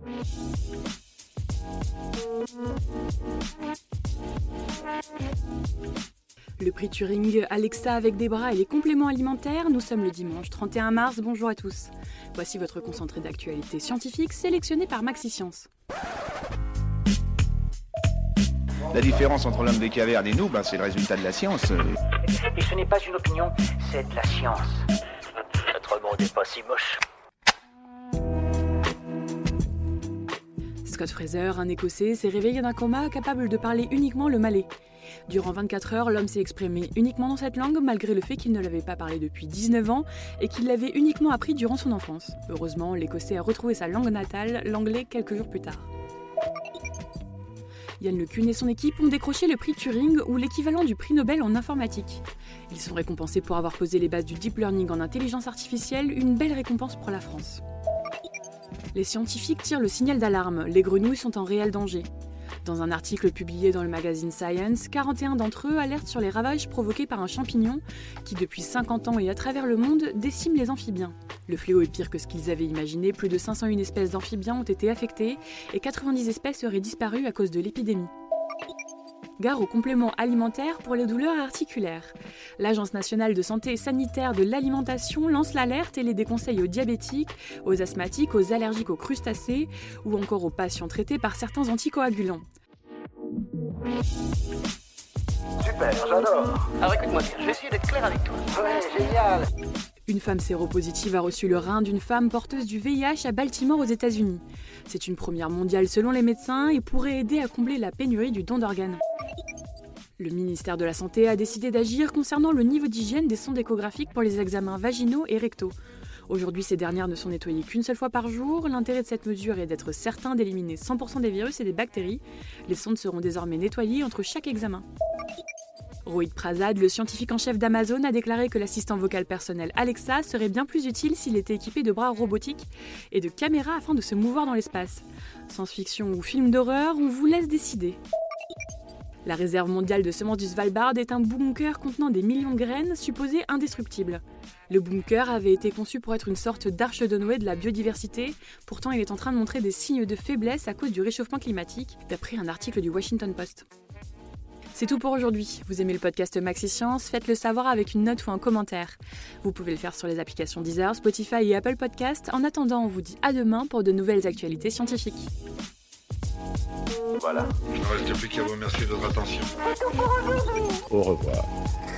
Le prix Turing, Alexa avec des bras et les compléments alimentaires, nous sommes le dimanche 31 mars, bonjour à tous. Voici votre concentré d'actualité scientifique sélectionné par Maxiscience. La différence entre l'homme des cavernes et nous, c'est le résultat de la science. Et ce n'est pas une opinion, c'est de la science. Notre monde n'est pas si moche. Scott Fraser, un Écossais, s'est réveillé d'un coma capable de parler uniquement le malais. Durant 24 heures, l'homme s'est exprimé uniquement dans cette langue, malgré le fait qu'il ne l'avait pas parlé depuis 19 ans et qu'il l'avait uniquement appris durant son enfance. Heureusement, l'Écossais a retrouvé sa langue natale, l'anglais, quelques jours plus tard. Yann LeCun et son équipe ont décroché le prix Turing, ou l'équivalent du prix Nobel en informatique. Ils sont récompensés pour avoir posé les bases du deep learning en intelligence artificielle, une belle récompense pour la France. Les scientifiques tirent le signal d'alarme, les grenouilles sont en réel danger. Dans un article publié dans le magazine Science, 41 d'entre eux alertent sur les ravages provoqués par un champignon qui, depuis 50 ans et à travers le monde, décime les amphibiens. Le fléau est pire que ce qu'ils avaient imaginé, plus de 501 espèces d'amphibiens ont été affectées et 90 espèces auraient disparu à cause de l'épidémie. Gare aux compléments alimentaires pour les douleurs articulaires. L'Agence nationale de santé et sanitaire de l'alimentation lance l'alerte et les déconseille aux diabétiques, aux asthmatiques, aux allergiques aux crustacés ou encore aux patients traités par certains anticoagulants. Super, j'adore. Alors écoute-moi bien, je vais essayer d'être clair avec toi. Ouais, génial. Une femme séropositive a reçu le rein d'une femme porteuse du VIH à Baltimore aux États-Unis. C'est une première mondiale selon les médecins et pourrait aider à combler la pénurie du don d'organes. Le ministère de la Santé a décidé d'agir concernant le niveau d'hygiène des sondes échographiques pour les examens vaginaux et rectaux. Aujourd'hui, ces dernières ne sont nettoyées qu'une seule fois par jour. L'intérêt de cette mesure est d'être certain d'éliminer 100% des virus et des bactéries. Les sondes seront désormais nettoyées entre chaque examen. Rohit Prasad, le scientifique en chef d'Amazon, a déclaré que l'assistant vocal personnel Alexa serait bien plus utile s'il était équipé de bras robotiques et de caméras afin de se mouvoir dans l'espace. Science-fiction ou film d'horreur, on vous laisse décider. La réserve mondiale de semences du Svalbard est un bunker contenant des millions de graines supposées indestructibles. Le bunker avait été conçu pour être une sorte d'arche de Noé de la biodiversité, pourtant il est en train de montrer des signes de faiblesse à cause du réchauffement climatique, d'après un article du Washington Post. C'est tout pour aujourd'hui. Vous aimez le podcast Maxiscience? Faites-le savoir avec une note ou un commentaire. Vous pouvez le faire sur les applications Deezer, Spotify et Apple Podcast. En attendant, on vous dit à demain pour de nouvelles actualités scientifiques. Voilà. Il ne reste plus qu'à vous remercier de votre attention. C'est tout pour aujourd'hui. Au revoir.